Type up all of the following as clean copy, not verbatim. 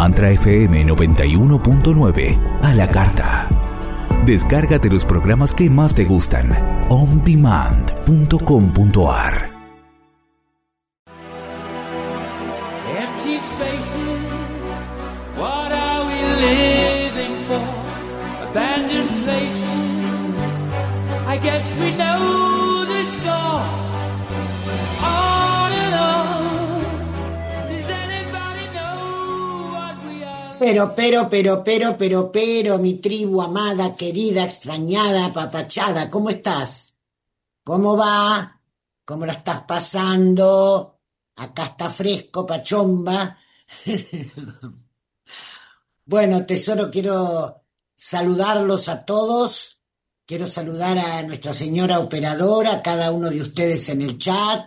Mantra FM 91.9 a la carta. Descárgate los programas que más te gustan. ondemand.com.ar. Empty spaces, what are we living for? Abandoned places, I guess we know the score. On and on, does anybody know what we are? Pero, mi tribu amada, querida, extrañada, apapachada, ¿cómo estás? ¿Cómo va? ¿Cómo la estás pasando? Acá está fresco, pachomba. Bueno, tesoro, quiero saludarlos a todos. Quiero saludar a nuestra señora operadora, a cada uno de ustedes en el chat,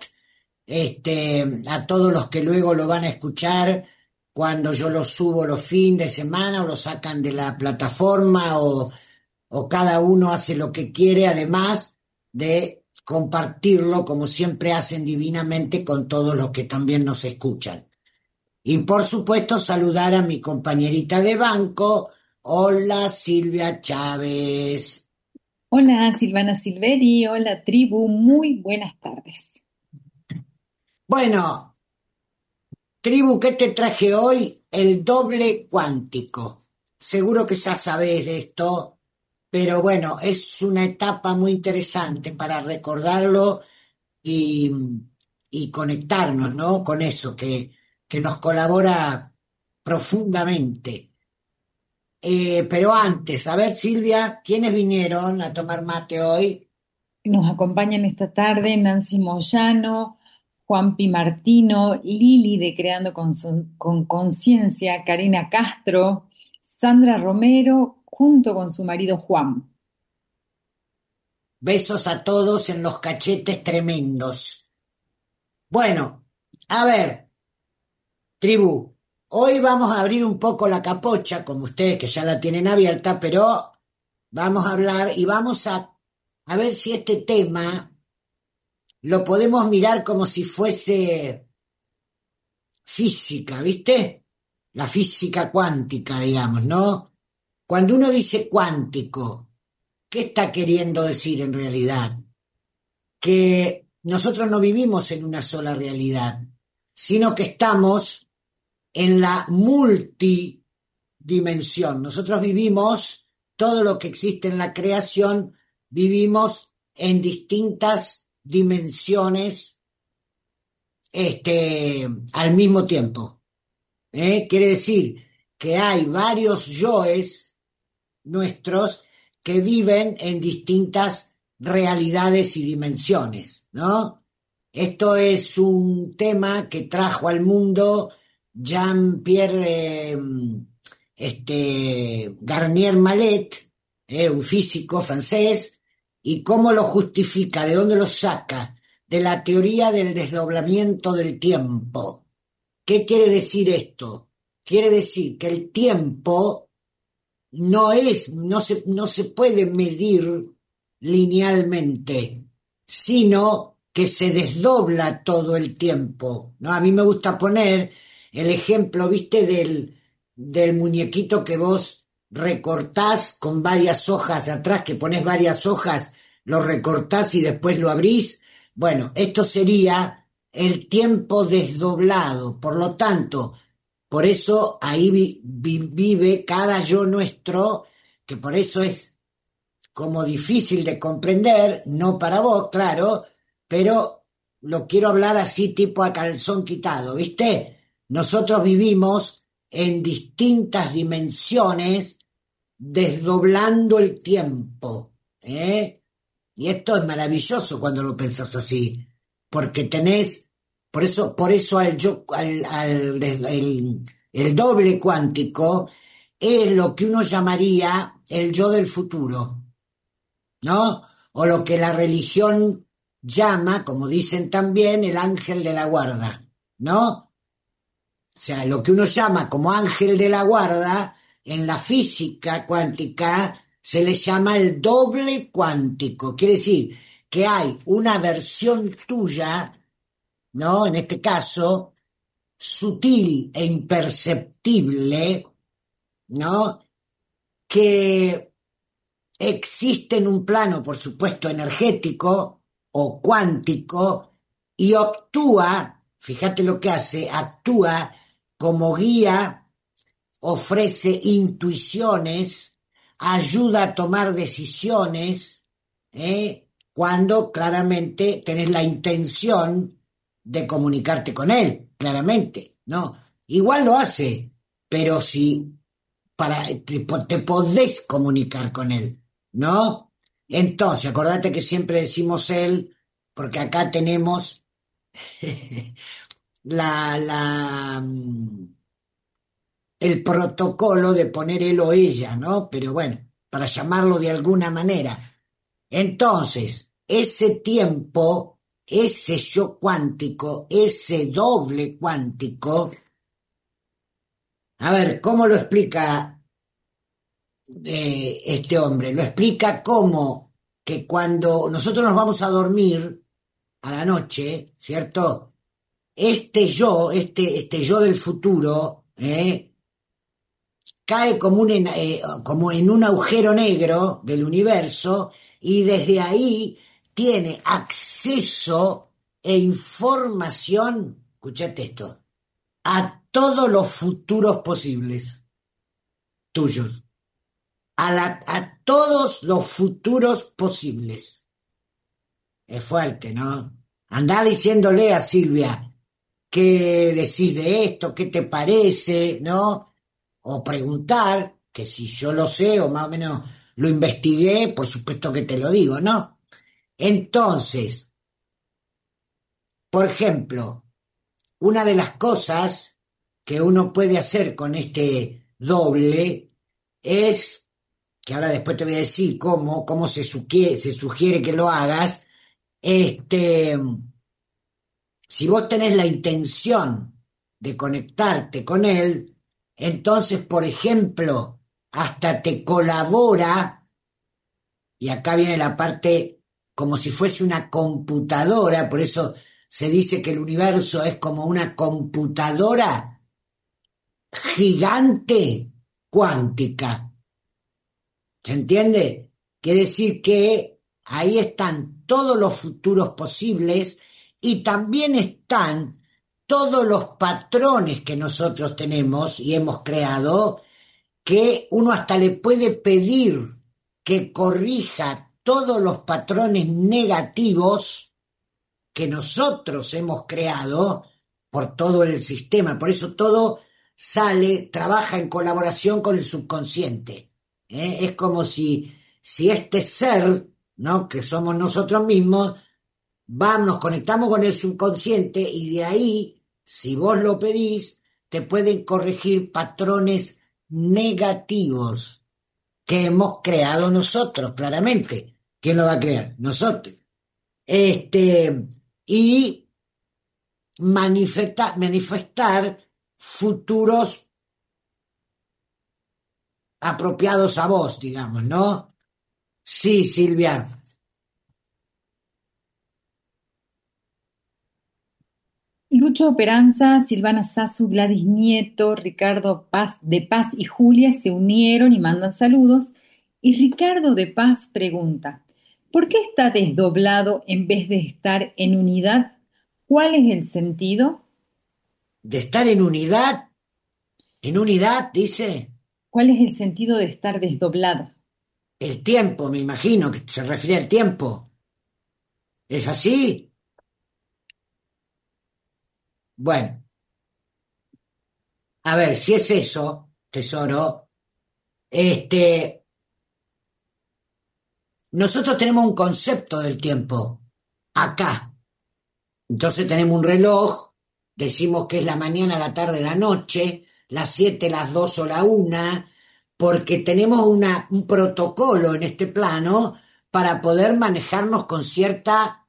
a todos los que luego lo van a escuchar cuando yo lo subo los fines de semana o lo sacan de la plataforma o cada uno hace lo que quiere, además de compartirlo como siempre hacen divinamente con todos los que también nos escuchan. Y por supuesto saludar a mi compañerita de banco. Hola Silvia Chávez. Hola Silvana Silveri, hola tribu, muy buenas tardes. Bueno, tribu, ¿qué te traje hoy? El doble cuántico. Seguro que ya sabés de esto, pero bueno, es una etapa muy interesante para recordarlo y conectarnos, ¿no? Con eso que nos colabora profundamente. Pero antes, a ver Silvia, ¿quiénes vinieron a tomar mate hoy? Nos acompañan esta tarde Nancy Moyano, Juanpi Martino, Lili de Creando con Conciencia, Karina Castro, Sandra Romero, junto con su marido Juan. Besos a todos en los cachetes tremendos. Bueno, a ver, tribu, hoy vamos a abrir un poco la capocha, como ustedes que ya la tienen abierta, pero vamos a hablar y vamos a ver si este tema lo podemos mirar como si fuese física, ¿viste? La física cuántica, digamos, ¿no? Cuando uno dice cuántico, ¿qué está queriendo decir en realidad? Que nosotros no vivimos en una sola realidad, sino que estamos en la multidimensión. Nosotros vivimos, todo lo que existe en la creación, vivimos en distintas dimensiones al mismo tiempo. Quiere decir que hay varios yoes nuestros que viven en distintas realidades y dimensiones, ¿no? Esto es un tema que trajo al mundo Jean-Pierre Garnier Mallet, un físico francés, y cómo lo justifica, de dónde lo saca, de la teoría del desdoblamiento del tiempo. ¿Qué quiere decir esto? Quiere decir que el tiempo no se puede medir linealmente, sino que se desdobla todo el tiempo, ¿no? A mí me gusta poner el ejemplo, ¿viste? Del muñequito que vos recortás con varias hojas atrás, que ponés varias hojas, lo recortás y después lo abrís. Bueno, esto sería el tiempo desdoblado. Por lo tanto, por eso ahí vive cada yo nuestro, que por eso es como difícil de comprender, no para vos, claro, pero lo quiero hablar así tipo a calzón quitado, ¿viste? Nosotros vivimos en distintas dimensiones desdoblando el tiempo, ¿eh? Y esto es maravilloso cuando lo pensás así, porque tenés, por eso el doble cuántico es lo que uno llamaría el yo del futuro, ¿no? O lo que la religión llama, como dicen también, el ángel de la guarda, ¿no? O sea, lo que uno llama como ángel de la guarda, en la física cuántica se le llama el doble cuántico. Quiere decir que hay una versión tuya, ¿no? En este caso, sutil e imperceptible, ¿no? Que existe en un plano, por supuesto, energético o cuántico y actúa, fíjate lo que hace, actúa como guía, ofrece intuiciones, ayuda a tomar decisiones, cuando claramente tenés la intención de comunicarte con él, claramente, ¿no? Igual lo hace, pero si te podés comunicar con él, ¿no? Entonces, acordate que siempre decimos él, porque acá tenemos la, la, el protocolo de poner él o ella, ¿no? Pero bueno, para llamarlo de alguna manera. Entonces, ese tiempo, ese yo cuántico, ese doble cuántico, a ver, ¿cómo lo explica este hombre? Lo explica como que cuando nosotros nos vamos a dormir a la noche, ¿cierto? Este yo del futuro, cae como en un agujero negro del universo y desde ahí tiene acceso e información, escuchate esto, a todos los futuros posibles tuyos, a todos los futuros posibles. Es fuerte, ¿no? Andá diciéndole a Silvia, ¿qué decís de esto? ¿Qué te parece? ¿No? O preguntar, que si yo lo sé o más o menos lo investigué, por supuesto que te lo digo, ¿no? Entonces, por ejemplo, una de las cosas que uno puede hacer con este doble es, que ahora después te voy a decir cómo se sugiere que lo hagas, si vos tenés la intención de conectarte con él, entonces, por ejemplo, hasta te colabora, y acá viene la parte como si fuese una computadora, por eso se dice que el universo es como una computadora gigante cuántica. ¿Se entiende? Quiere decir que ahí están todos los futuros posibles y también están todos los patrones que nosotros tenemos y hemos creado, que uno hasta le puede pedir que corrija todos los patrones negativos que nosotros hemos creado por todo el sistema. Por eso todo trabaja en colaboración con el subconsciente. Es como si este ser, ¿no?, que somos nosotros mismos, nos conectamos con el subconsciente y de ahí, si vos lo pedís, te pueden corregir patrones negativos que hemos creado nosotros, claramente. ¿Quién lo va a crear? Nosotros. Y manifestar futuros apropiados a vos, digamos, ¿no? Sí, Silvia. Lucho Peranza, Silvana Sasu, Gladys Nieto, Ricardo Paz de Paz y Julia se unieron y mandan saludos. Y Ricardo de Paz pregunta, ¿por qué está desdoblado en vez de estar en unidad? ¿Cuál es el sentido? De estar en unidad, dice, ¿Cuál es el sentido de estar desdoblado? el tiempo, me imagino, que se refiere al tiempo. ¿Es así? Bueno, a ver, si es eso, tesoro, nosotros tenemos un concepto del tiempo acá. Entonces tenemos un reloj, decimos que es la mañana, la tarde, la noche, las 7, las 2 o la 1, porque tenemos un protocolo en este plano para poder manejarnos con cierta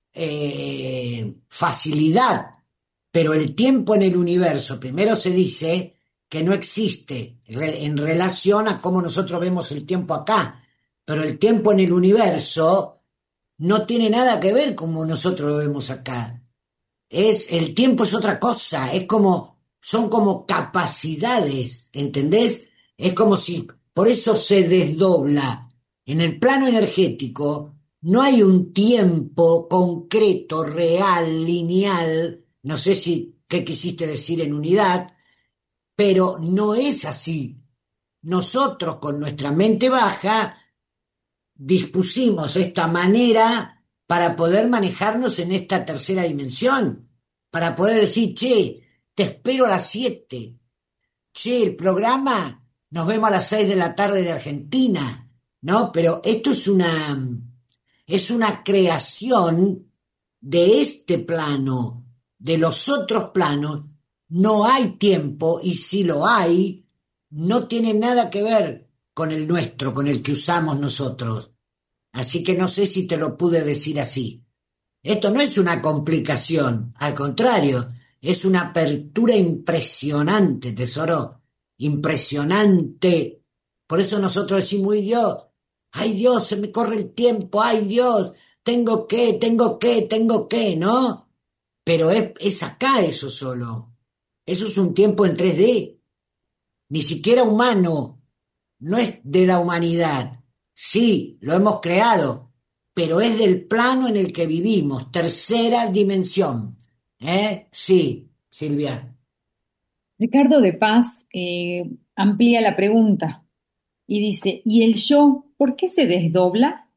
facilidad. Pero el tiempo en el universo, primero se dice que no existe en relación a cómo nosotros vemos el tiempo acá, pero el tiempo en el universo no tiene nada que ver como nosotros lo vemos acá. El tiempo es otra cosa, son como capacidades, ¿entendés? Es como si, por eso se desdobla. En el plano energético no hay un tiempo concreto, real, lineal, no sé si qué quisiste decir en unidad, pero no es así. Nosotros con nuestra mente baja dispusimos esta manera para poder manejarnos en esta tercera dimensión, para poder decir, che, te espero a las 7, che, el programa, nos vemos a las 6 de la tarde de Argentina, ¿no? Pero esto es una creación de este plano, de los otros planos, no hay tiempo y si lo hay, no tiene nada que ver con el nuestro, con el que usamos nosotros. Así que no sé si te lo pude decir así. Esto no es una complicación, al contrario, es una apertura impresionante, tesoro, impresionante. Por eso nosotros decimos, ay Dios, se me corre el tiempo, ay Dios, tengo que, ¿no? Pero es acá eso solo. Eso es un tiempo en 3D, ni siquiera humano, no es de la humanidad. Sí, lo hemos creado, pero es del plano en el que vivimos, tercera dimensión. ¿Eh? Sí, Silvia. Ricardo de Paz amplía la pregunta y dice, ¿y el yo por qué se desdobla?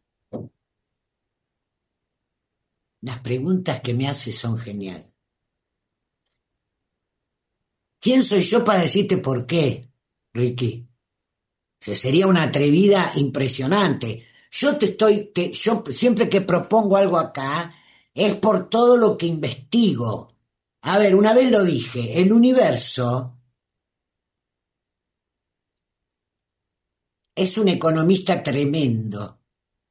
Las preguntas que me haces son geniales. ¿Quién soy yo para decirte por qué, Ricky? Sería una atrevida impresionante. Yo siempre que propongo algo acá es por todo lo que investigo. A ver, una vez lo dije, el universo es un economista tremendo,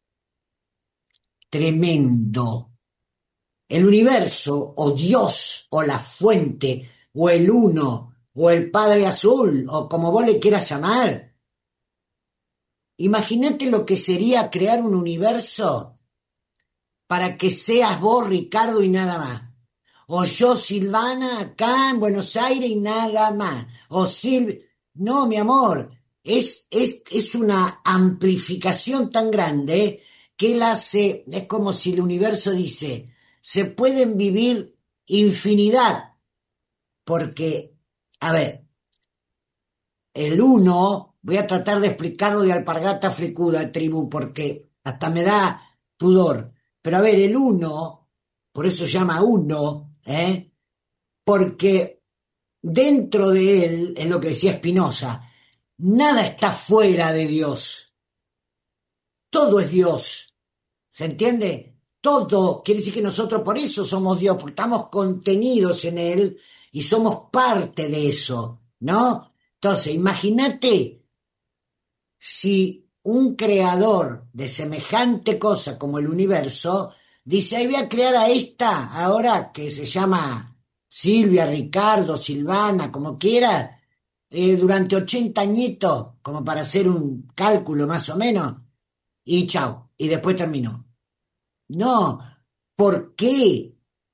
tremendo. El universo, o Dios, o la fuente, o el uno, o el Padre Azul, o como vos le quieras llamar. Imagínate lo que sería crear un universo para que seas vos, Ricardo, y nada más. O yo, Silvana, acá en Buenos Aires y nada más. O Silvia. No, mi amor, es una amplificación tan grande que él hace, es como si el universo dice, se pueden vivir infinidad, porque, a ver, el uno, voy a tratar de explicarlo de alpargata flecuda, tribu, porque hasta me da pudor. Pero a ver, el uno, por eso se llama uno, porque dentro de él, es lo que decía Spinoza, nada está fuera de Dios. Todo es Dios. ¿Se entiende? Todo. Quiere decir que nosotros por eso somos Dios, porque estamos contenidos en él y somos parte de eso, ¿no? Entonces, imagínate si un creador de semejante cosa como el universo dice, ahí voy a crear a esta, ahora que se llama Silvia, Ricardo, Silvana, como quiera, durante 80 añitos, como para hacer un cálculo más o menos, y chao, y después terminó. No, ¿por qué?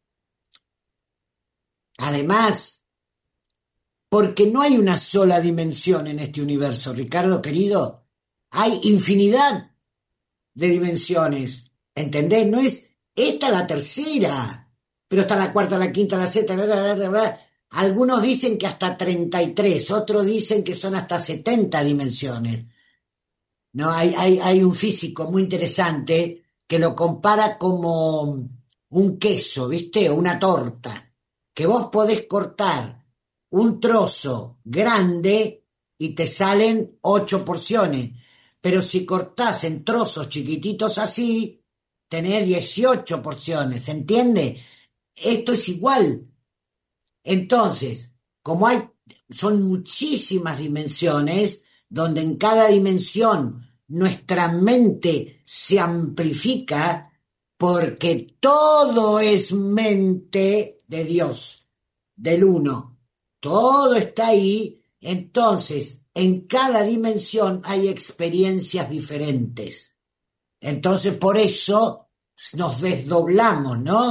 Además, porque no hay una sola dimensión en este universo, Ricardo querido. Hay infinidad de dimensiones, ¿entendés? No es esta la tercera, pero está la cuarta, la quinta, la sexta, algunos dicen que hasta 33, otros dicen que son hasta 70 dimensiones. No, hay un físico muy interesante que lo compara como un queso, ¿viste? O una torta, que vos podés cortar un trozo grande y te salen 8 porciones, pero si cortás en trozos chiquititos así, tenés 18 porciones, ¿se entiende? Esto es igual. Entonces, son muchísimas dimensiones, donde en cada dimensión nuestra mente se amplifica, porque todo es mente de Dios, del uno. Todo está ahí, entonces en cada dimensión hay experiencias diferentes. Entonces por eso nos desdoblamos, ¿no?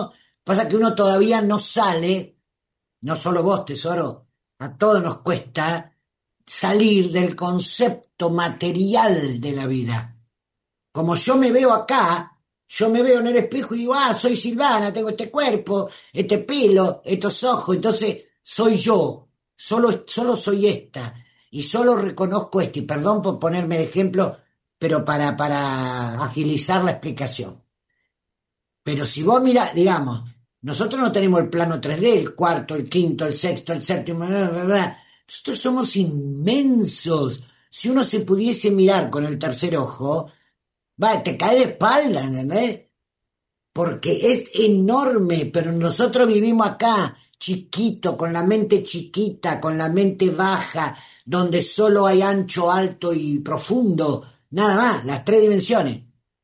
Pasa que uno todavía no sale, no solo vos, tesoro, a todos nos cuesta salir del concepto material de la vida. Como yo me veo acá, yo me veo en el espejo y digo, soy Silvana, tengo este cuerpo, este pelo, estos ojos, entonces soy yo, solo soy esta, y solo reconozco esto, y perdón por ponerme de ejemplo, pero para agilizar la explicación. Pero si vos mirás, digamos, nosotros no tenemos el plano 3D, el cuarto, el quinto, el sexto, el séptimo, bla, bla, bla. Nosotros somos inmensos. Si uno se pudiese mirar con el tercer ojo, te cae de espalda, ¿entendés? Porque es enorme, pero nosotros vivimos acá, chiquito, con la mente chiquita, con la mente baja, donde solo hay ancho, alto y profundo, nada más, las tres dimensiones,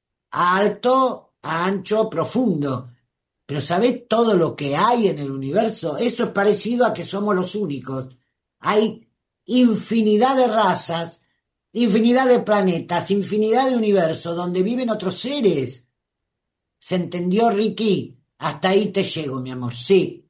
alto, ancho, profundo. Pero ¿sabés todo lo que hay en el universo? Eso es parecido a que somos los únicos. Hay infinidad de razas, infinidad de planetas, infinidad de universos donde viven otros seres. ¿Se entendió, Ricky? Hasta ahí te llego, mi amor. Sí.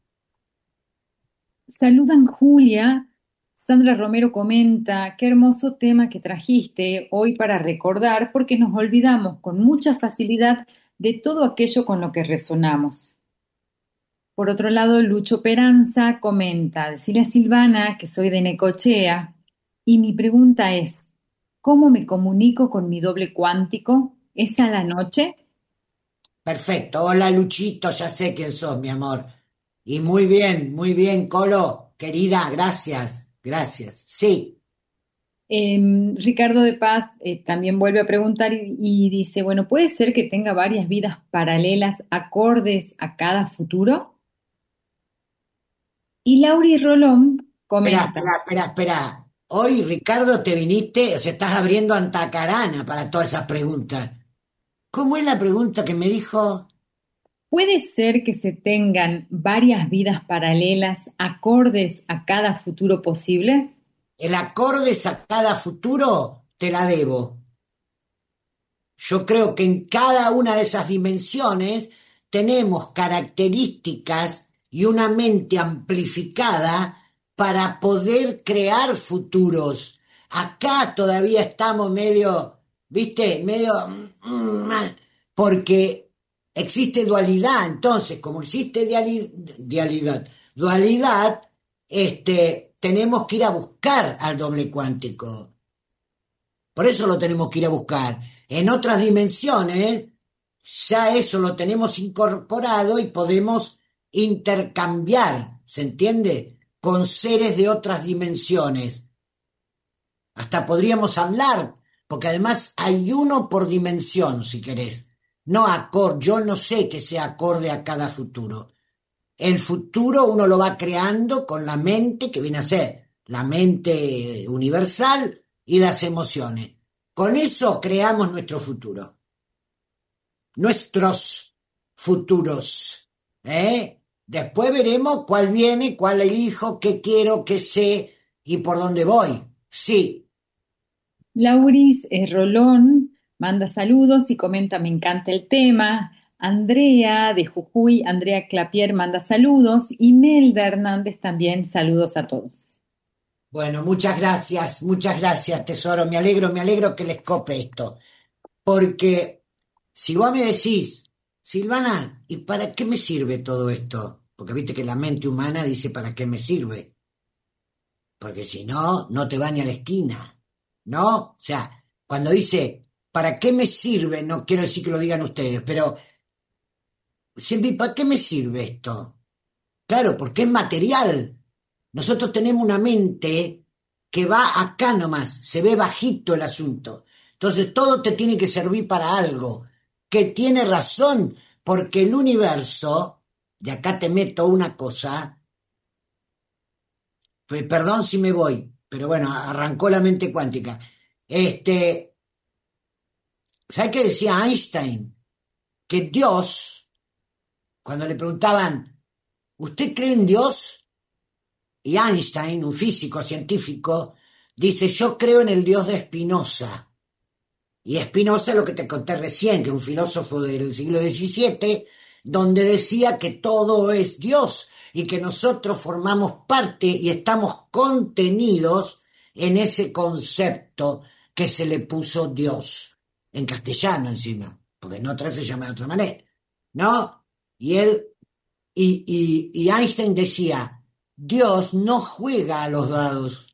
Saludan Julia. Sandra Romero comenta, qué hermoso tema que trajiste hoy para recordar, porque nos olvidamos con mucha facilidad de todo aquello con lo que resonamos. Por otro lado, Lucho Peranza comenta, decirle a Silvana que soy de Necochea y mi pregunta es, ¿cómo me comunico con mi doble cuántico? ¿Es a la noche? Perfecto. Hola, Luchito. Ya sé quién sos, mi amor. Y muy bien, Colo. Querida, gracias. Gracias. Sí. Ricardo de Paz también vuelve a preguntar y dice, bueno, ¿puede ser que tenga varias vidas paralelas acordes a cada futuro? Y Lauri Rolón Espera, comenta, espera, espera, espera. Hoy, Ricardo, te viniste, o sea, estás abriendo Antacarana para todas esas preguntas. ¿Cómo es la pregunta que me dijo? ¿puede ser que se tengan varias vidas paralelas acordes a cada futuro posible? El acorde sacada a futuro te la debo. Yo creo que en cada una de esas dimensiones tenemos características y una mente amplificada para poder crear futuros. Acá todavía estamos medio, viste, medio, porque existe dualidad. Entonces, como existe dualidad, tenemos que ir a buscar al doble cuántico. Por eso lo tenemos que ir a buscar. En otras dimensiones, ya eso lo tenemos incorporado y podemos intercambiar, ¿se entiende? Con seres de otras dimensiones. Hasta podríamos hablar, porque además hay uno por dimensión, si querés. No acorde, yo no sé que sea acorde a cada futuro. El futuro uno lo va creando con la mente, que viene a ser la mente universal y las emociones. Con eso creamos nuestro futuro. Nuestros futuros. Después veremos cuál viene, cuál elijo, qué quiero, qué sé y por dónde voy. Sí. Lauris Rolón manda saludos y comenta, me encanta el tema. Andrea de Jujuy, Andrea Clapier manda saludos y Melda Hernández también saludos a todos. Bueno, muchas gracias, tesoro. Me alegro que les cope esto. Porque si vos me decís, Silvana, ¿y para qué me sirve todo esto? Porque viste que la mente humana dice para qué me sirve. Porque si no, no te va ni a la esquina. ¿No? O sea, cuando dice, ¿para qué me sirve? No quiero decir que lo digan ustedes, pero siempre, ¿para qué me sirve esto? Claro, porque es material. Nosotros tenemos una mente que va acá nomás, se ve bajito el asunto. Entonces todo te tiene que servir para algo, que tiene razón, porque el universo, y acá te meto una cosa, perdón si me voy, pero bueno, arrancó la mente cuántica. ¿Sabes qué decía Einstein? Que Dios, cuando le preguntaban, ¿usted cree en Dios? Y Einstein, un físico científico, dice, yo creo en el Dios de Spinoza. Y Spinoza, lo que te conté recién, que un filósofo del siglo XVII, donde decía que todo es Dios y que nosotros formamos parte y estamos contenidos en ese concepto que se le puso Dios, en castellano encima, porque en otra se llama de otra manera, ¿no? Y él, y Einstein decía, Dios no juega a los dados.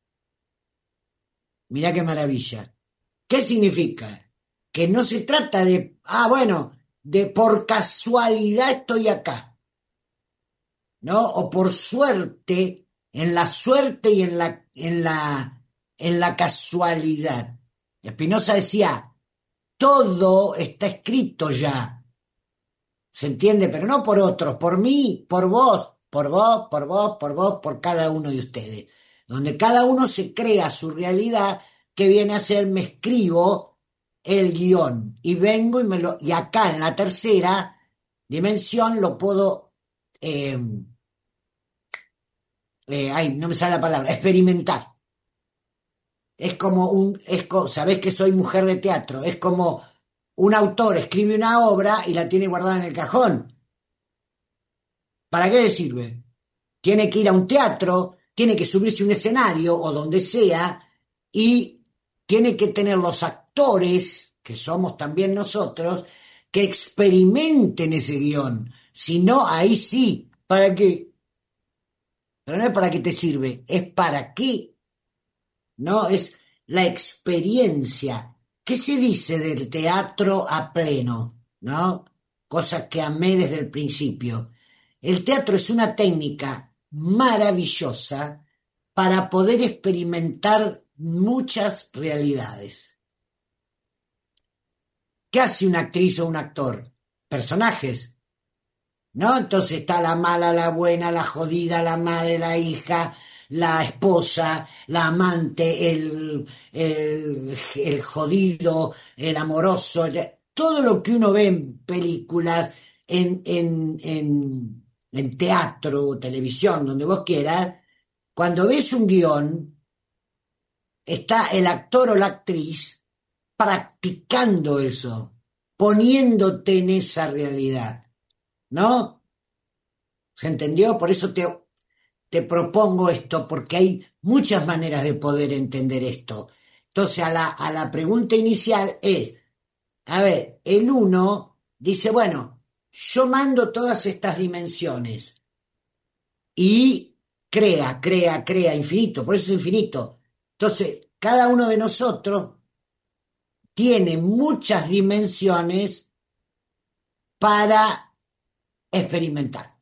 Mirá qué maravilla. ¿Qué significa? Que no se trata de, bueno, de por casualidad estoy acá, ¿no? O por suerte, en la suerte y en la casualidad. Spinoza decía, todo está escrito ya, ¿se entiende? Pero no por otros, por mí, por vos, por vos, por vos, por vos, por cada uno de ustedes. Donde cada uno se crea su realidad, que viene a ser, me escribo el guión y vengo y acá en la tercera dimensión lo puedo, no me sale la palabra, experimentar. Es como sabés que soy mujer de teatro, es como un autor escribe una obra y la tiene guardada en el cajón. ¿Para qué le sirve? Tiene que ir a un teatro, tiene que subirse a un escenario o donde sea y tiene que tener los actores, que somos también nosotros, que experimenten ese guión. Si no, ahí sí, ¿para qué? Pero no es para qué te sirve, es para qué. No, es la experiencia. ¿Qué se dice del teatro a pleno? ¿No? Cosa que amé desde el principio. El teatro es una técnica maravillosa para poder experimentar muchas realidades. ¿Qué hace una actriz o un actor? Personajes, ¿no? Entonces está la mala, la buena, la jodida, la madre, la hija, la esposa, la amante, el jodido, el amoroso, todo lo que uno ve en películas, en teatro, televisión, donde vos quieras, cuando ves un guión, está el actor o la actriz practicando eso, poniéndote en esa realidad, ¿no? ¿Se entendió? Por eso te propongo esto, porque hay muchas maneras de poder entender esto. Entonces, a la pregunta inicial es, a ver, el uno dice, bueno, yo mando todas estas dimensiones y crea, infinito, por eso es infinito. Entonces, cada uno de nosotros tiene muchas dimensiones para experimentar.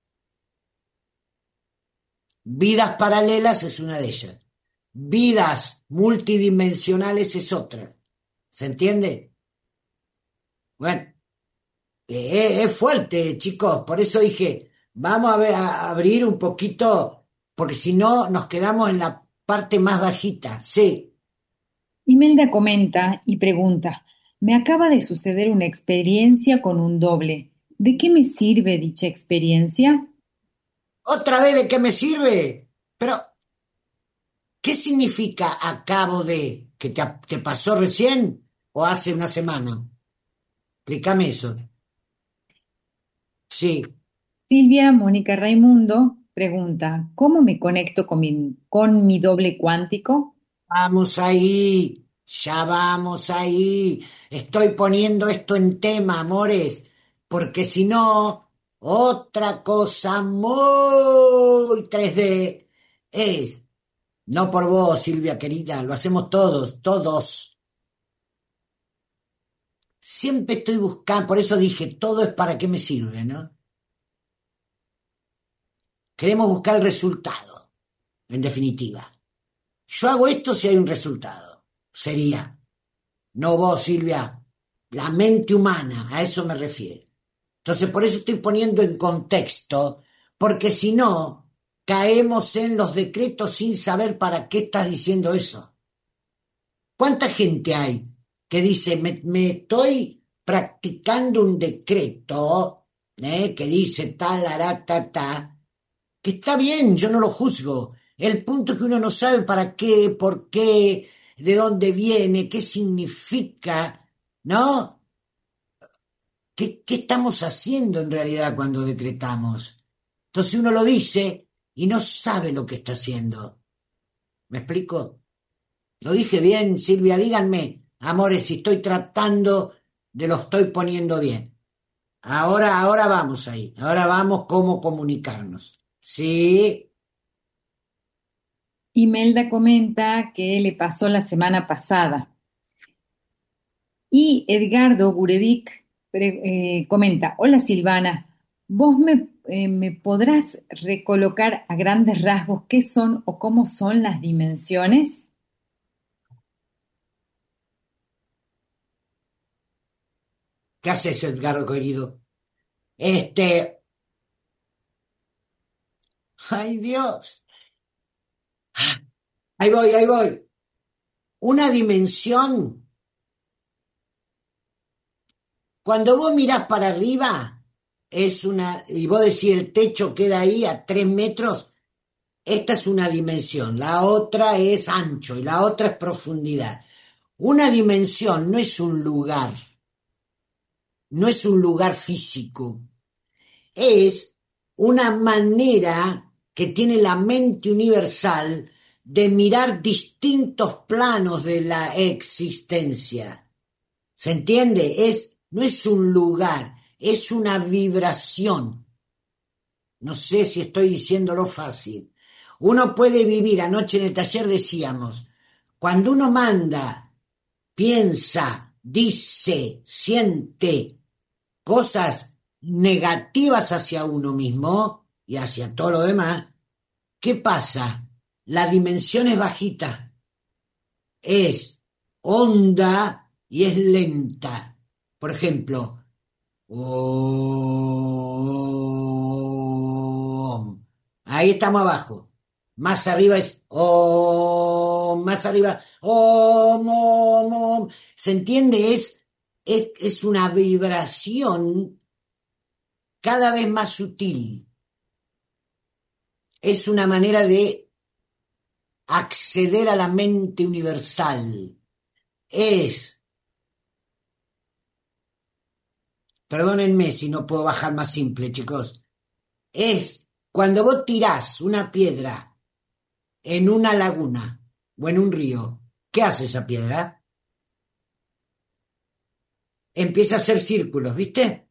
Vidas paralelas es una de ellas. Vidas multidimensionales es otra. ¿Se entiende? Bueno, es fuerte, chicos. Por eso dije, vamos a abrir un poquito, porque si no nos quedamos en la parte más bajita. Sí. Imelda comenta y pregunta, me acaba de suceder una experiencia con un doble. ¿De qué me sirve dicha experiencia? ¿Otra vez de qué me sirve? Pero, ¿qué significa acabo de? ¿Que te pasó recién o hace una semana? Explícame eso. Sí. Silvia Mónica Raimundo pregunta, ¿cómo me conecto con mi doble cuántico? Vamos ahí, ya vamos ahí. Estoy poniendo esto en tema, amores, porque si no, otra cosa muy 3D es, no por vos, Silvia querida, lo hacemos todos, todos. Siempre estoy buscando, por eso dije, todo es para qué me sirve, ¿no? Queremos buscar el resultado, en definitiva. Yo hago esto si hay un resultado. Sería, no vos, Silvia, la mente humana, a eso me refiero. Entonces, por eso estoy poniendo en contexto, porque si no, caemos en los decretos sin saber para qué estás diciendo eso. ¿Cuánta gente hay que dice, me estoy practicando un decreto, que dice tal, hará, ta, que está bien, yo no lo juzgo. El punto es que uno no sabe para qué, por qué, de dónde viene, qué significa, ¿no? ¿Qué estamos haciendo en realidad cuando decretamos? Entonces uno lo dice y no sabe lo que está haciendo. ¿Me explico? ¿Lo dije bien, Silvia? Díganme, amores, si estoy tratando de lo estoy poniendo bien. Ahora vamos ahí. Ahora vamos cómo comunicarnos. Sí, Imelda comenta que le pasó la semana pasada. Y Edgardo Burevik comenta, hola Silvana, ¿vos me podrás recolocar a grandes rasgos qué son o cómo son las dimensiones? ¿qué haces, Edgardo querido? Este, ay Dios, ahí voy. Una dimensión, cuando vos mirás para arriba, es una, y vos decís el techo queda ahí a 3 metros, esta es una dimensión, la otra es ancho y la otra es profundidad. Una dimensión no es un lugar físico, es una manera que tiene la mente universal de mirar distintos planos de la existencia. ¿Se entiende? No es un lugar, es una vibración. No sé si estoy diciéndolo fácil. Uno puede vivir, anoche en el taller decíamos, cuando uno manda, piensa, dice, siente cosas negativas hacia uno mismo y hacia todo lo demás, ¿qué pasa? La dimensión es bajita, es honda y es lenta. Por ejemplo, Om. Ahí estamos abajo. Más arriba es Om. Más arriba Om, Om, Om. ¿Se entiende? Es una vibración cada vez más sutil. Es una manera de acceder a la mente universal. Es, perdónenme si no puedo bajar más simple, chicos. Es cuando vos tirás una piedra en una laguna o en un río, ¿qué hace esa piedra? Empieza a hacer círculos, ¿viste?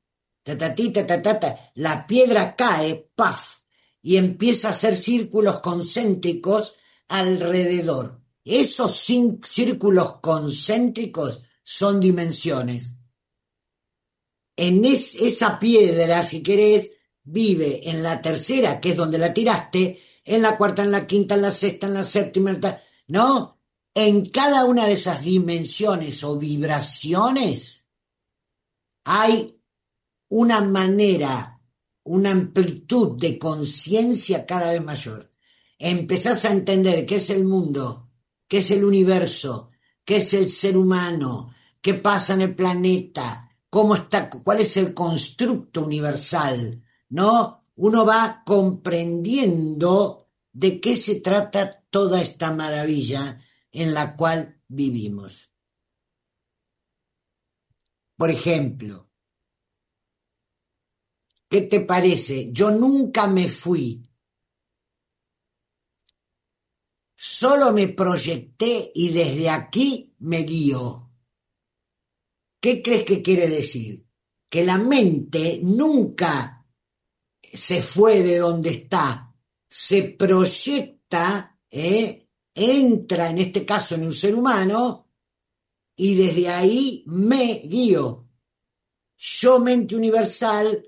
La piedra cae, ¡paf! Y empieza a hacer círculos concéntricos alrededor. Esos círculos concéntricos son dimensiones. Esa piedra, si querés, vive en la tercera, que es donde la tiraste, en la cuarta, en la quinta, en la sexta, en la séptima, ¿no? En cada una de esas dimensiones o vibraciones hay una manera, una amplitud de conciencia cada vez mayor. Empezás a entender qué es el mundo, qué es el universo, qué es el ser humano, qué pasa en el planeta, cómo está, cuál es el constructo universal, ¿no? Uno va comprendiendo de qué se trata toda esta maravilla en la cual vivimos. Por ejemplo, ¿qué te parece? Yo nunca me fui, solo me proyecté y desde aquí me guío. ¿Qué crees que quiere decir? Que la mente nunca se fue de donde está, se proyecta, entra en este caso en un ser humano y desde ahí me guío. Yo, mente universal,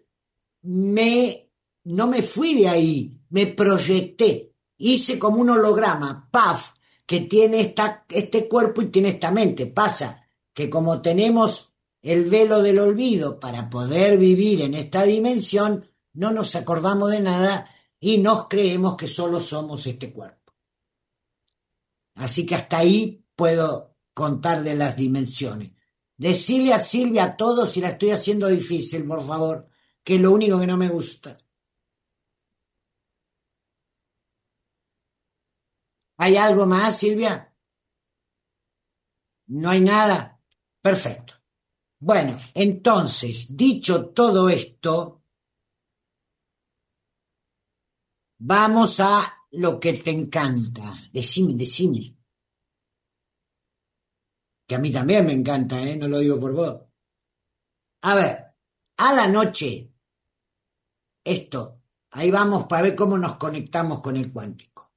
no me fui de ahí, me proyecté, hice como un holograma, ¡paf!, que tiene este cuerpo y tiene esta mente. Pasa que como tenemos el velo del olvido para poder vivir en esta dimensión, no nos acordamos de nada y nos creemos que solo somos este cuerpo. Así que hasta ahí puedo contar de las dimensiones. Decirle a Silvia a todos si la estoy haciendo difícil, por favor, que es lo único que no me gusta. ¿Hay algo más, Silvia? ¿No hay nada? Perfecto. Bueno, entonces, dicho todo esto, vamos a lo que te encanta. Decime, que a mí también me encanta, ¿eh? No lo digo por vos. A ver, a la noche, esto, ahí vamos para ver cómo nos conectamos con el cuántico.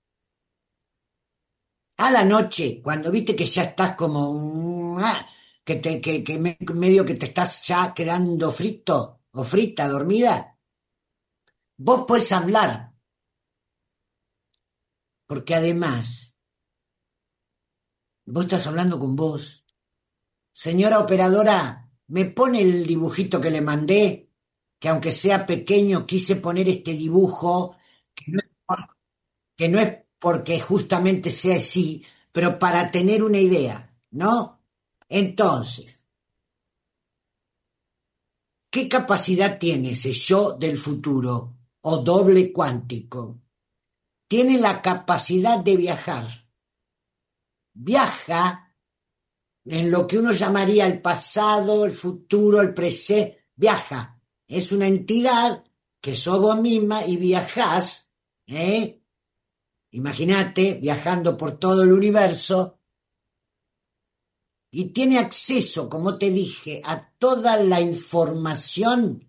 A la noche, cuando viste que ya estás como, medio que te estás ya quedando frito o frita, dormida, vos podés hablar, porque además, vos estás hablando con vos. Señora operadora, ¿me pone el dibujito que le mandé? Que aunque sea pequeño, quise poner este dibujo, que no es, que no es porque justamente sea así, pero para tener una idea, ¿no? Entonces, ¿qué capacidad tiene ese yo del futuro o doble cuántico? Tiene la capacidad de viajar. Viaja en lo que uno llamaría el pasado, el futuro, el presente. Viaja. Es una entidad que sos vos misma y viajás, ¿eh? Imagínate viajando por todo el universo y tiene acceso, como te dije, a toda la información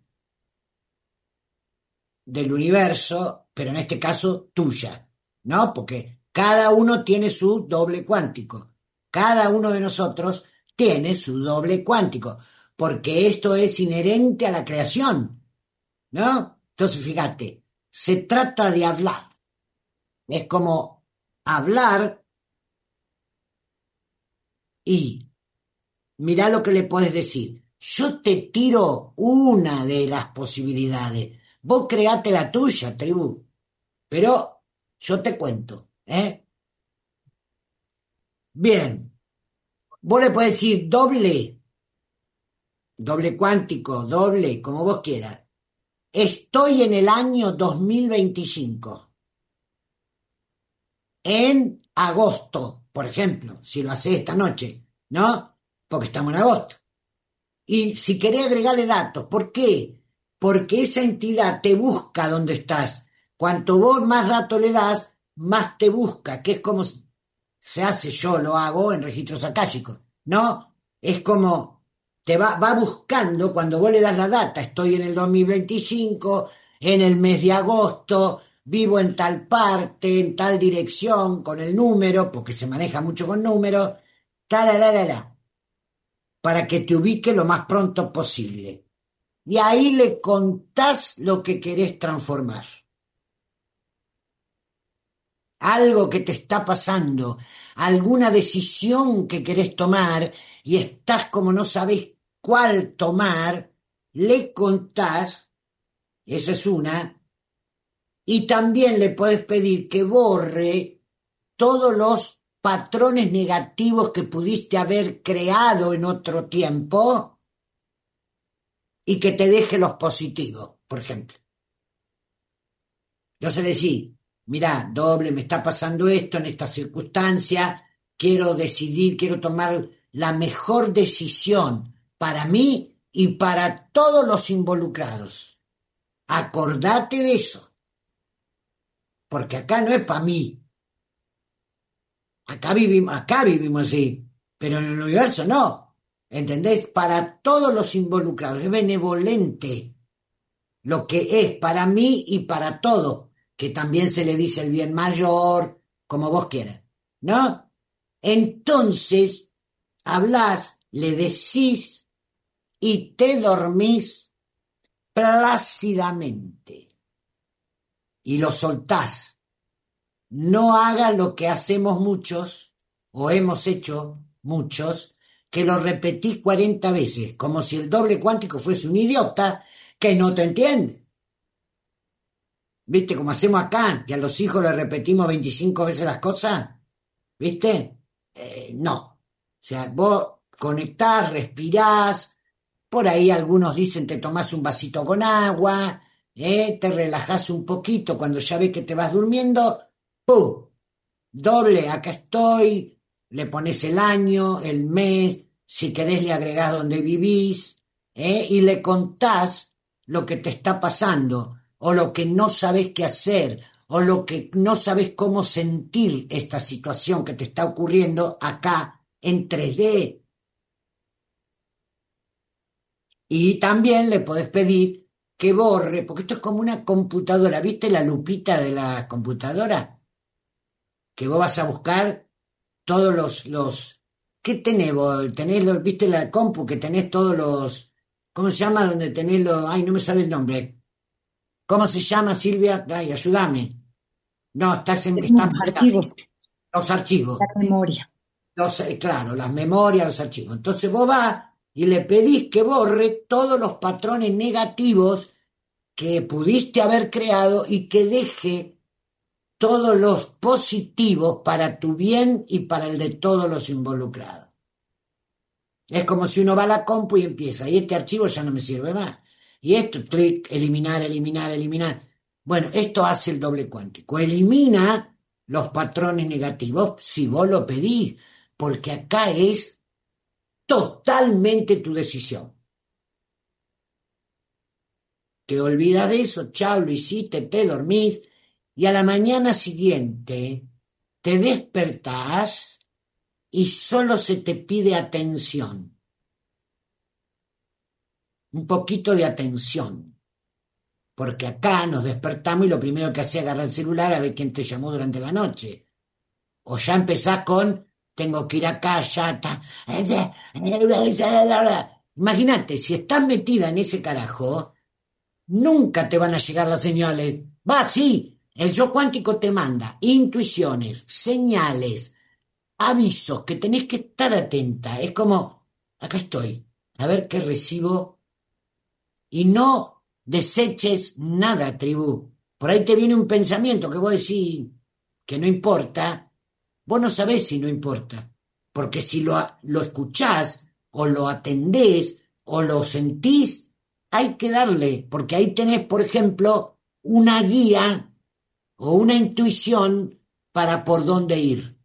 del universo, pero en este caso tuya, ¿no? Porque cada uno tiene su doble cuántico. Cada uno de nosotros tiene su doble cuántico, porque esto es inherente a la creación, ¿no? Entonces, fíjate, se trata de hablar. Es como hablar y mirá lo que le podés decir. Yo te tiro una de las posibilidades. Vos create la tuya, tribu. Pero yo te cuento, ¿eh? Bien. Vos le podés decir doble cuántico, doble, como vos quieras. Estoy en el año 2025. En agosto, por ejemplo, si lo haces esta noche, ¿no? Porque estamos en agosto. Y si querés agregarle datos, ¿por qué? Porque esa entidad te busca donde estás. Cuanto vos más datos le das, más te busca, que es como se hace, yo lo hago en registros akáshicos, ¿no? Es como te va buscando cuando vos le das la data. Estoy en el 2025, en el mes de agosto, vivo en tal parte, en tal dirección, con el número, porque se maneja mucho con números, tarararara, para que te ubique lo más pronto posible. Y ahí le contás lo que querés transformar. Algo que te está pasando, alguna decisión que querés tomar y estás como no sabés cuál tomar, le contás, esa es una, y también le podés pedir que borre todos los patrones negativos que pudiste haber creado en otro tiempo y que te deje los positivos, por ejemplo. Entonces decís, mirá, doble, me está pasando esto en esta circunstancia, quiero decidir, quiero tomar la mejor decisión para mí y para todos los involucrados. Acordate de eso, porque acá no es para mí. Acá vivimos así, pero en el universo no. ¿Entendés? Para todos los involucrados. Es benevolente lo que es para mí y para todo, que también se le dice el bien mayor, como vos quieras, ¿no? Entonces, hablás, le decís y te dormís plácidamente y lo soltás. No hagas lo que hacemos muchos, o hemos hecho muchos, que lo repetís 40 veces, como si el doble cuántico fuese un idiota que no te entiende. ¿Viste? Como hacemos acá, que a los hijos le repetimos 25 veces las cosas. ¿Viste? No. O sea, vos conectás, respirás, por ahí algunos dicen te tomás un vasito con agua, te relajás un poquito cuando ya ves que te vas durmiendo, ¡pum! Doble, acá estoy, le pones el año, el mes, si querés le agregás donde vivís, y le contás lo que te está pasando, o lo que no sabés qué hacer, o lo que no sabés cómo sentir esta situación que te está ocurriendo acá en 3D. Y también le podés pedir que borre, porque esto es como una computadora, ¿viste la lupita de la computadora? Que vos vas a buscar todos ¿qué tenés vos? Tenés ¿viste la compu que tenés todos ¿cómo se llama? Donde tenés ay, no me sale el nombre. ¿Cómo se llama, Silvia? Ay, ayúdame. No, Tenemos están los pegados. archivos, Los archivos. la memoria. Claro, las memorias, los archivos. Entonces vos vas y le pedís que borre todos los patrones negativos que pudiste haber creado y que deje todos los positivos para tu bien y para el de todos los involucrados. Es como si uno va a la compu y empieza, y este archivo ya no me sirve más. Y esto, clic, eliminar, eliminar, eliminar. Bueno, esto hace el doble cuántico. Elimina los patrones negativos si vos lo pedís, porque acá es totalmente tu decisión. Te olvidas de eso, chao, lo hiciste, te dormís, y a la mañana siguiente te despertás y solo se te pide atención, un poquito de atención, porque acá nos despertamos y lo primero que hace es agarrar el celular a ver quién te llamó durante la noche, o ya empezás con, tengo que ir acá, ya está. Imagínate, si estás metida en ese carajo, nunca te van a llegar las señales. Va, sí, el yo cuántico te manda intuiciones, señales, avisos que tenés que estar atenta. Es como, acá estoy, a ver qué recibo. Y no deseches nada, tribu. Por ahí te viene un pensamiento que vos decís que no importa. Vos no sabés si no importa. Porque si lo escuchás o lo atendés o lo sentís, hay que darle. Porque ahí tenés, por ejemplo, una guía o una intuición para por dónde ir.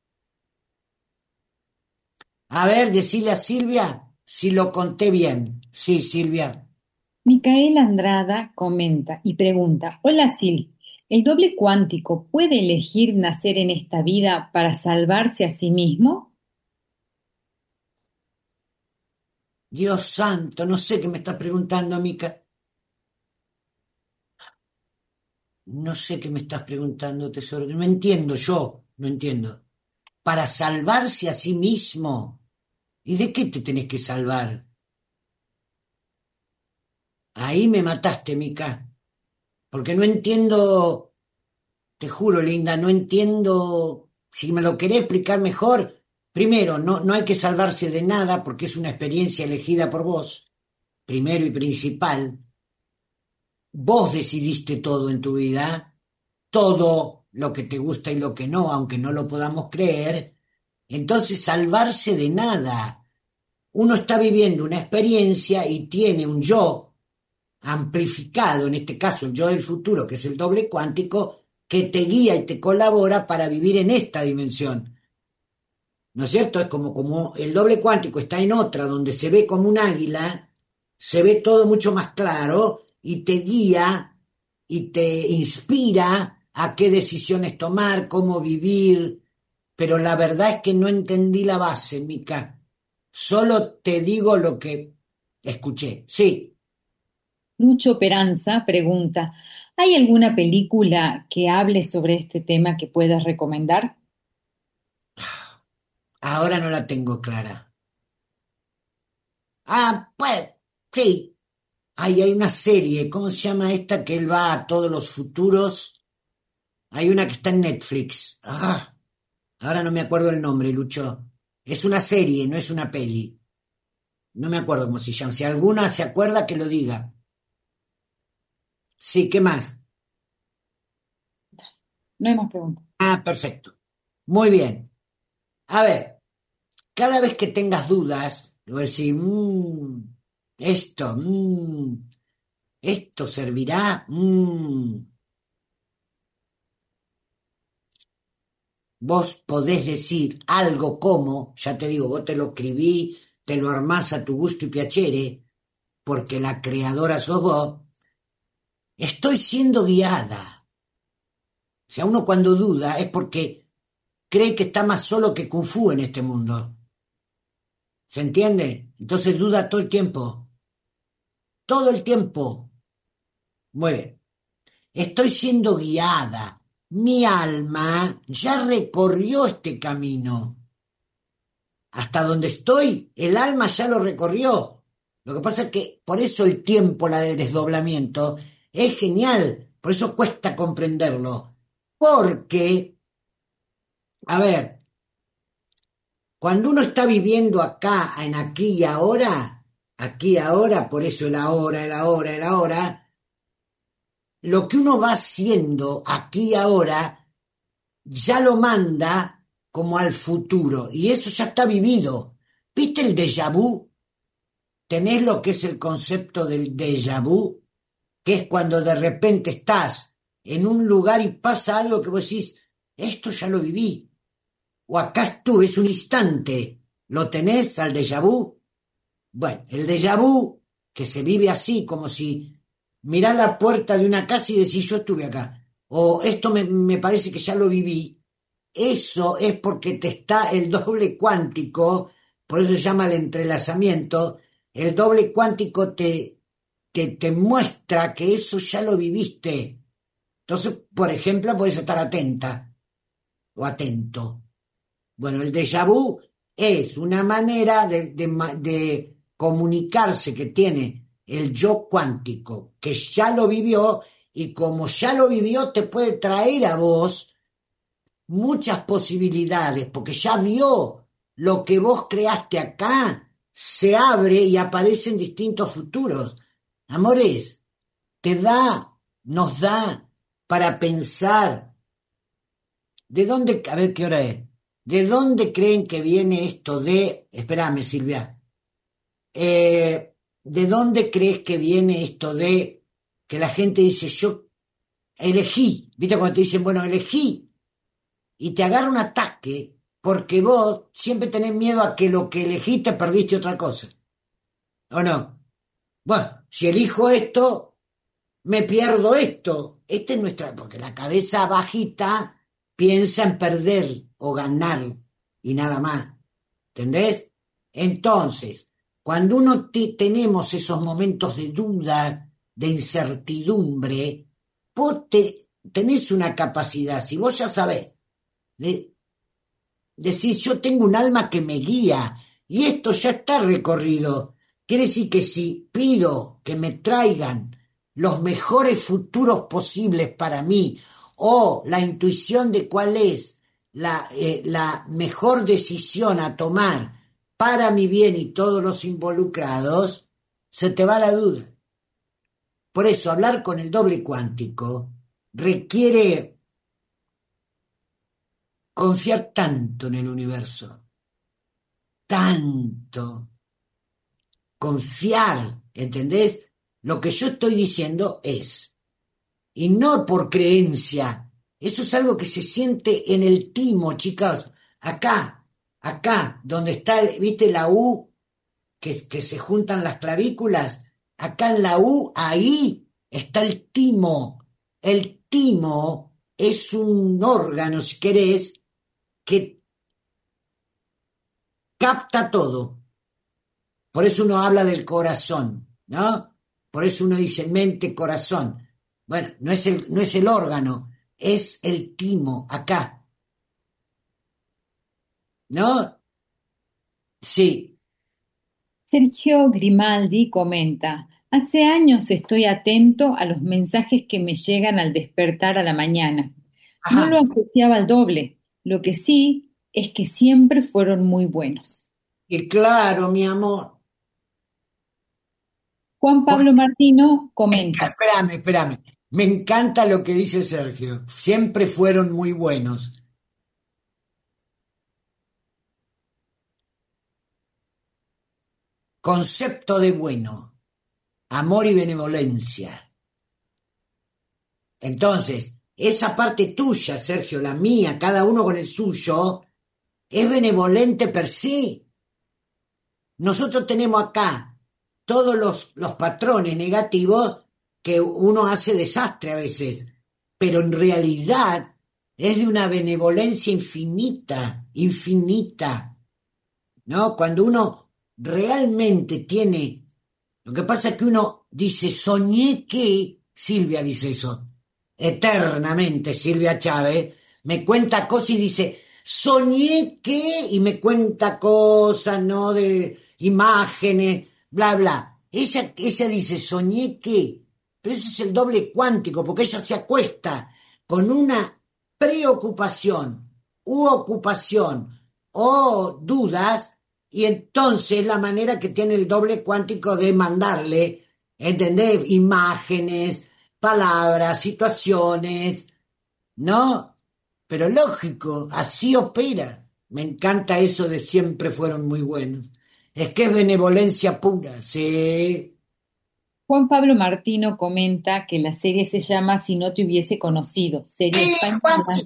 A ver, decile a Silvia si lo conté bien. Sí, Silvia. Micaela Andrada comenta y pregunta, hola Sil, ¿el doble cuántico puede elegir nacer en esta vida para salvarse a sí mismo? Dios santo, no sé qué me estás preguntando, Mica. No sé qué me estás preguntando, tesoro. No entiendo yo, no entiendo. Para salvarse a sí mismo. ¿Y de qué te tenés que salvar? Ahí me mataste, Mica. Porque no entiendo, te juro, linda, no entiendo. Si me lo querés explicar mejor, primero, no hay que salvarse de nada porque es una experiencia elegida por vos, primero y principal. Vos decidiste todo en tu vida, todo lo que te gusta y lo que no, aunque no lo podamos creer. Entonces, salvarse de nada. Uno está viviendo una experiencia y tiene un yo amplificado, en este caso el yo del futuro, que es el doble cuántico, que te guía y te colabora para vivir en esta dimensión. ¿No es cierto? Es como el doble cuántico está en otra, donde se ve como un águila, se ve todo mucho más claro y te guía y te inspira a qué decisiones tomar, cómo vivir. Pero la verdad es que no entendí la base, Mica. Solo te digo lo que escuché. Sí. Lucho Peranza pregunta, ¿hay alguna película que hable sobre este tema que puedas recomendar? Ahora no la tengo clara. Ah, pues, sí. Hay una serie, ¿cómo se llama esta? Que él va a todos los futuros. Hay una que está en Netflix. Ahora no me acuerdo el nombre, Lucho. Es una serie, no es una peli. No me acuerdo cómo se llama. Si alguna se acuerda, que lo diga. Sí, ¿qué más? No hay más preguntas. Ah, perfecto. Muy bien. A ver, cada vez que tengas dudas, te voy a decir, esto, esto servirá. Vos podés decir algo como, ya te digo, vos te lo escribí te lo armás a tu gusto y piacere, porque la creadora sos vos, estoy siendo guiada. O sea, uno cuando duda es porque cree que está más solo que Kung Fu en este mundo. ¿Se entiende? Entonces duda todo el tiempo. Todo el tiempo. Muy bien. Estoy siendo guiada. Mi alma ya recorrió este camino. Hasta donde estoy, el alma ya lo recorrió. Lo que pasa es que por eso el tiempo, la del desdoblamiento, es genial. Por eso cuesta comprenderlo. Porque, a ver, cuando uno está viviendo acá, en aquí y ahora, por eso el ahora, el ahora, el ahora, lo que uno va haciendo aquí y ahora ya lo manda como al futuro, y eso ya está vivido. ¿Viste el déjà vu? ¿Tenés lo que es el concepto del déjà vu? Que es cuando de repente estás en un lugar y pasa algo que vos decís, esto ya lo viví, o acá estuve, es un instante. ¿Lo tenés al déjà vu? Bueno, el déjà vu, que se vive así, como si mirás la puerta de una casa y decís, yo estuve acá, o esto me parece que ya lo viví, eso es porque te está el doble cuántico, por eso se llama el entrelazamiento, el doble cuántico te muestra que eso ya lo viviste. Entonces, por ejemplo, puedes estar atenta o atento. Bueno, el déjà vu es una manera de comunicarse que tiene el yo cuántico, que ya lo vivió, y como ya lo vivió, te puede traer a vos muchas posibilidades, porque ya vio lo que vos creaste acá, se abre y aparecen distintos futuros. Amores, nos da para pensar. ¿De dónde, a ver qué hora es? ¿De dónde creen que viene esto de, espérame Silvia, ¿de dónde crees que viene esto de que la gente dice yo elegí? ¿Viste cuando te dicen, bueno, elegí? Y te agarra un ataque porque vos siempre tenés miedo a que lo que elegiste perdiste otra cosa. ¿O no? Bueno, si elijo esto, me pierdo esto. Esta es nuestra, porque la cabeza bajita piensa en perder o ganar y nada más. ¿Entendés? Entonces, cuando uno tenemos esos momentos de duda, de incertidumbre, vos tenés una capacidad, si vos ya sabés, decís, yo tengo un alma que me guía y esto ya está recorrido. Quiere decir que si pido que me traigan los mejores futuros posibles para mí, o la intuición de cuál es la mejor decisión a tomar para mi bien y todos los involucrados, se te va la duda. Por eso hablar con el doble cuántico requiere confiar tanto en el universo, tanto, confiar, ¿entendés? Lo que yo estoy diciendo es, y no por creencia, eso es algo que se siente en el timo, chicas, acá, donde está, ¿viste la U? Que se juntan las clavículas, acá en la U, ahí está el timo. El timo es un órgano, si querés, que capta todo. Por eso uno habla del corazón, ¿no? Por eso uno dice mente, corazón. Bueno, no es el órgano, es el timo, acá. ¿No? Sí. Sergio Grimaldi comenta, hace años estoy atento a los mensajes que me llegan al despertar a la mañana. No lo Ajá. asociaba al doble, lo que sí es que siempre fueron muy buenos. Y claro, mi amor. Juan Vos Pablo Martino comenta, espérame. Me encanta lo que dice Sergio. Siempre fueron muy buenos. Concepto de bueno, amor y benevolencia. Entonces, esa parte tuya, Sergio, la mía, cada uno con el suyo, es benevolente per sí. Nosotros tenemos acá todos los patrones negativos que uno hace desastre a veces, pero en realidad es de una benevolencia infinita, infinita, ¿no? Cuando uno realmente tiene, lo que pasa es que uno dice, soñé que, Silvia dice eso, eternamente Silvia Chávez, me cuenta cosas y dice, soñé que, y me cuenta cosas, ¿no? De imágenes, bla, bla. Ella dice, soñé que, pero ese es el doble cuántico, porque ella se acuesta con una preocupación u ocupación o dudas, y entonces la manera que tiene el doble cuántico de mandarle, ¿entendés? Imágenes, palabras, situaciones, ¿no? Pero lógico, así opera. Me encanta eso de siempre fueron muy buenos. Es que es benevolencia pura, sí. Juan Pablo Martino comenta que la serie se llama Si no te hubiese conocido, serie ¡Sí, española. Juanpi!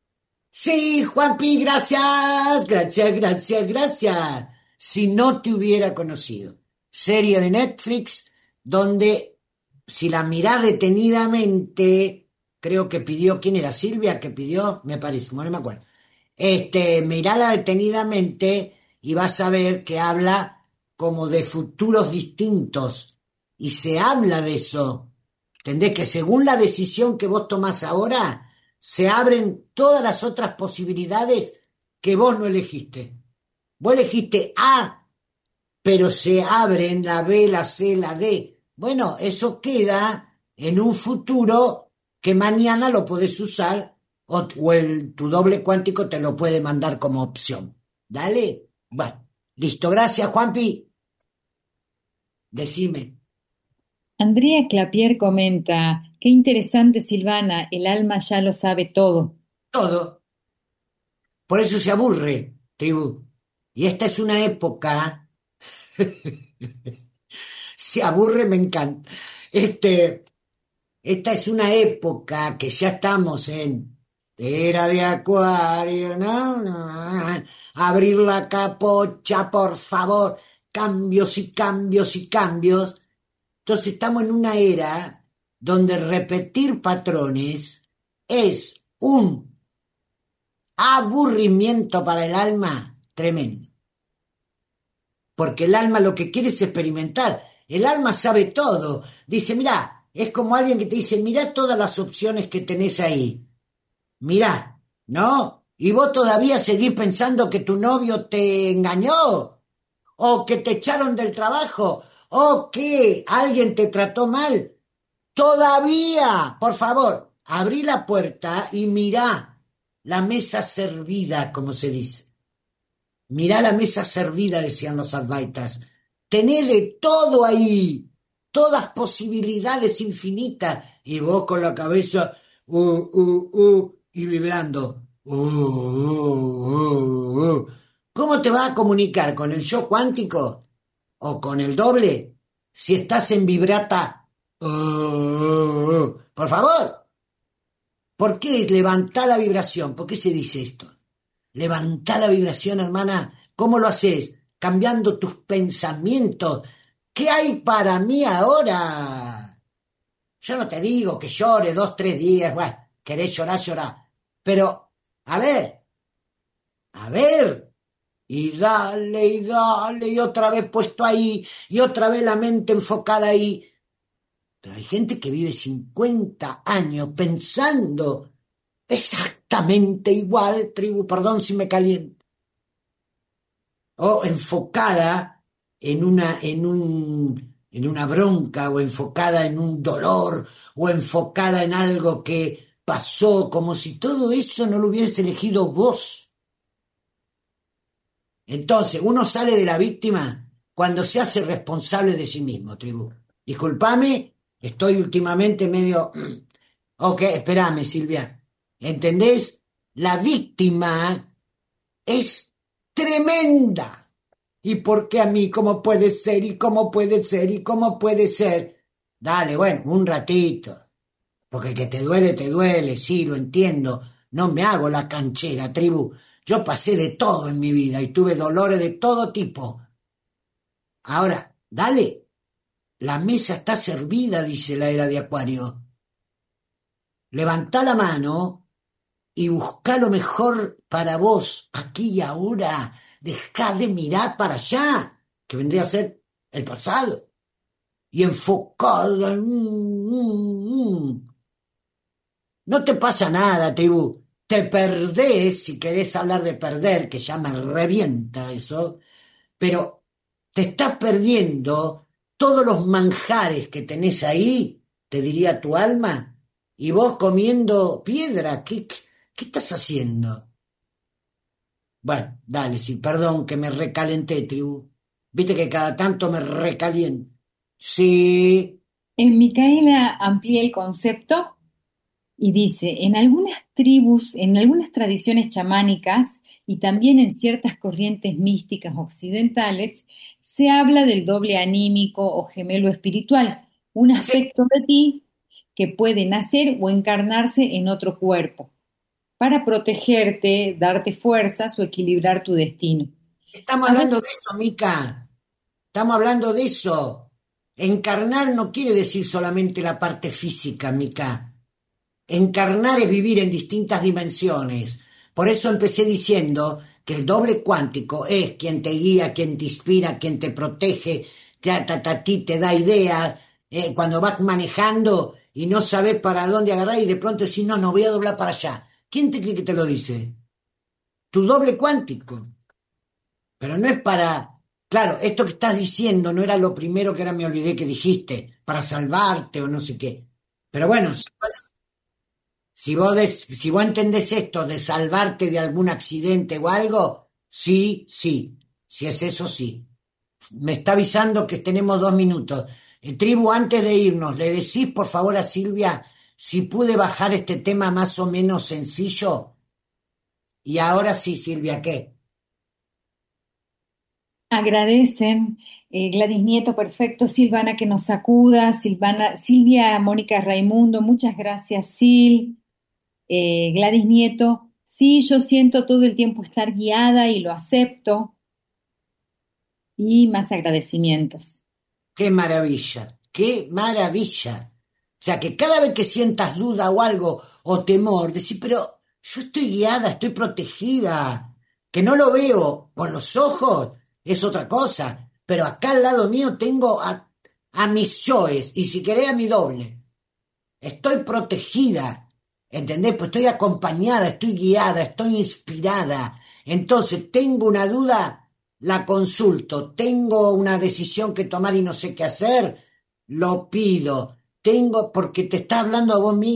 Sí, Juanpi, gracias, gracias, gracias, gracias. Si no te hubiera conocido. Serie de Netflix donde, si la mirás detenidamente, creo que pidió, ¿quién era? Silvia que pidió, me parece, no me acuerdo. Mirala detenidamente y vas a ver que habla como de futuros distintos. Y se habla de eso. ¿Entendés? Que según la decisión que vos tomás ahora, se abren todas las otras posibilidades que vos no elegiste. Vos elegiste A, pero se abren la B, la C, la D. Bueno, eso queda en un futuro que mañana lo podés usar tu doble cuántico te lo puede mandar como opción. Dale. Bueno, listo. Gracias, Juanpi. Decime. Andrea Clapier comenta, qué interesante Silvana, el alma ya lo sabe todo. Todo. Por eso se aburre, tribu. Y esta es una época. Se aburre, me encanta. Esta es una época que ya estamos en era de acuario, ¿no? Abrir la capocha, por favor. Cambios y cambios y cambios. Entonces estamos en una era donde repetir patrones es un aburrimiento para el alma tremendo. Porque el alma lo que quiere es experimentar. El alma sabe todo. Dice, mirá, es como alguien que te dice, mirá todas las opciones que tenés ahí. Mirá, ¿no? Y vos todavía seguís pensando que tu novio te engañó, o que te echaron del trabajo, o que alguien te trató mal. Todavía, por favor, abrí la puerta y mirá la mesa servida, como se dice. Mirá la mesa servida, decían los advaitas. Tenés de todo ahí, todas posibilidades infinitas. Y vos con la cabeza, y vibrando. ¿Cómo te vas a comunicar con el yo cuántico o con el doble si estás en vibrata? Por favor, ¿por qué levantá la vibración? ¿Por qué se dice esto? Levantá la vibración, hermana. ¿Cómo lo haces? Cambiando tus pensamientos. ¿Qué hay para mí ahora? Yo no te digo que llore 2, 3 días. Bueno, querés llorar, llorar. Pero, a ver. Y dale, y otra vez puesto ahí, y otra vez la mente enfocada ahí. Pero hay gente que vive 50 años pensando exactamente igual, tribu, perdón si me caliento, o enfocada en una bronca, o enfocada en un dolor, o enfocada en algo que pasó, como si todo eso no lo hubieras elegido vos. Entonces, uno sale de la víctima cuando se hace responsable de sí mismo, tribu. Disculpame, estoy últimamente medio... Ok, espérame, Silvia. ¿Entendés? La víctima es tremenda. ¿Y por qué a mí? ¿Cómo puede ser? ¿Y cómo puede ser? ¿Y cómo puede ser? Dale, bueno, un ratito. Porque que te duele, sí, lo entiendo. No me hago la canchera, tribu. Yo pasé de todo en mi vida y tuve dolores de todo tipo. Ahora, dale, la mesa está servida, dice la era de Acuario. Levantá la mano y buscá lo mejor para vos, aquí y ahora. Dejá de mirar para allá, que vendría a ser el pasado, y enfocada en... No te pasa nada, tribu. Te perdés, si querés hablar de perder, que ya me revienta eso, pero te estás perdiendo todos los manjares que tenés ahí, te diría tu alma, y vos comiendo piedra. ¿Qué estás haciendo? Bueno, dale, sí, perdón que me recalenté, tribu. Viste que cada tanto me recaliento. Sí, En Micaela amplía el concepto y dice, en algunas tribus, en algunas tradiciones chamánicas y también en ciertas corrientes místicas occidentales, se habla del doble anímico o gemelo espiritual, un sí, aspecto de ti que puede nacer o encarnarse en otro cuerpo, para protegerte, darte fuerzas o equilibrar tu destino. estamos A veces, hablando de eso, Mica. Estamos hablando de eso. Encarnar no quiere decir solamente la parte física, Mica. Encarnar es vivir en distintas dimensiones. Por eso empecé diciendo que el doble cuántico es quien te guía, quien te inspira, quien te protege, que a ti te da ideas, cuando vas manejando y no sabes para dónde agarrar y de pronto decís, no, no voy a doblar para allá. ¿Quién te cree que te lo dice? Tu doble cuántico. Pero no es para... Claro, esto que estás diciendo no era lo primero que ahora me olvidé que dijiste, para salvarte o no sé qué. Pero bueno, si vos entendés esto de salvarte de algún accidente o algo, sí, sí. Si es eso, sí. Me está avisando que tenemos 2 minutos. Tribu, antes de irnos, ¿le decís por favor a Silvia si pude bajar este tema más o menos sencillo? Y ahora sí, Silvia, ¿qué? agradecen Gladys Nieto, perfecto, Silvana que nos sacuda, Silvana, Silvia Mónica Raimundo, muchas gracias, Sil, Gladys Nieto, sí, yo siento todo el tiempo estar guiada y lo acepto, y más agradecimientos. Qué maravilla, qué maravilla. O sea, que cada vez que sientas duda o algo o temor, decís, pero yo estoy guiada, estoy protegida, que no lo veo con los ojos, es otra cosa, pero acá al lado mío tengo a mis yoes, y si querés a mi doble. Estoy protegida, ¿entendés? Pues estoy acompañada, estoy guiada, estoy inspirada. Entonces, tengo una duda, la consulto. Tengo una decisión que tomar y no sé qué hacer, lo pido. Tengo, porque te está hablando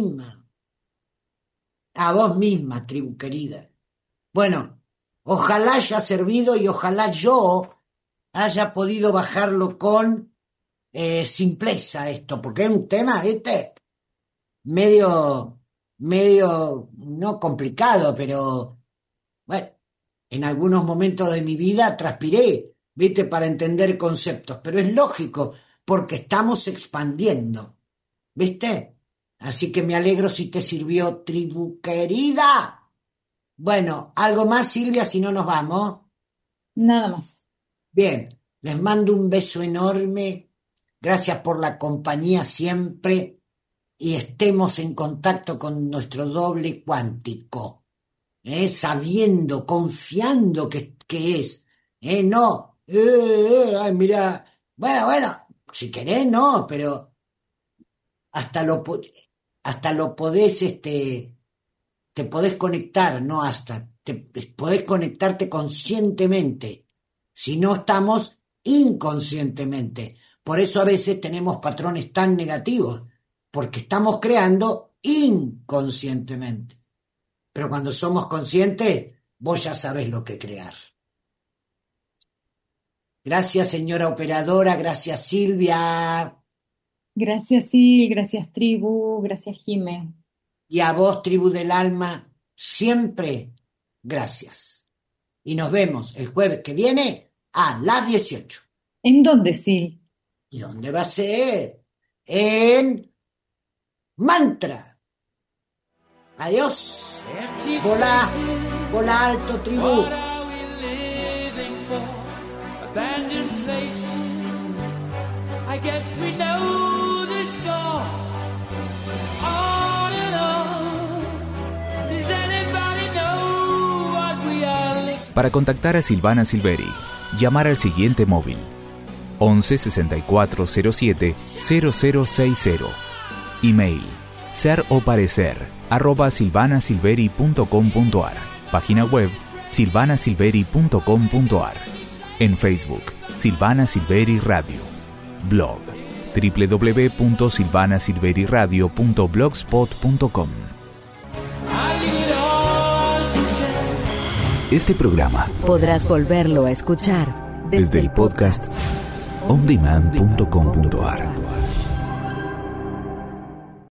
a vos misma, tribu querida. Bueno, ojalá haya servido y ojalá yo haya podido bajarlo con simpleza esto, porque es un tema, ¿viste? Medio, medio, no complicado, pero bueno, en algunos momentos de mi vida transpiré, viste, para entender conceptos, pero es lógico, porque estamos expandiendo, viste. Así que me alegro si te sirvió, tribu querida. Bueno, algo más, Silvia, si no nos vamos. Nada más. Bien, les mando un beso enorme. Gracias por la compañía siempre y estemos en contacto con nuestro doble cuántico, sabiendo, confiando que es, no, ay, mira, bueno, si querés, no, pero hasta lo, hasta lo podés, te podés conectar, no hasta, te podés conectarte conscientemente, si no estamos inconscientemente. Por eso a veces tenemos patrones tan negativos, porque estamos creando inconscientemente. Pero cuando somos conscientes, vos ya sabés lo que crear. Gracias, señora operadora, gracias, Silvia. Gracias, Sil, gracias, tribu, gracias, Jime. Y a vos, tribu del alma, siempre gracias. Y nos vemos el jueves que viene a las 18. ¿En dónde, Sil? ¿Y dónde va a ser? En Mantra. Adiós. Empty Volá, spaces, volá alto, tribu. what are we living for? Abandoned places, guess we know the score. On and on. Does anybody know what we are linked? Para contactar a Silvana Silveri, llamar al siguiente móvil: 11 64 07 0060. Email: seroparecer@silvanasilveri.com.ar. Página web: silvanasilveri.com.ar. En Facebook: Silvana Silveri Radio. Blog: www.silvanasilveriradio.blogspot.com. Este programa podrás volverlo a escuchar desde el podcast ondemand.com.ar.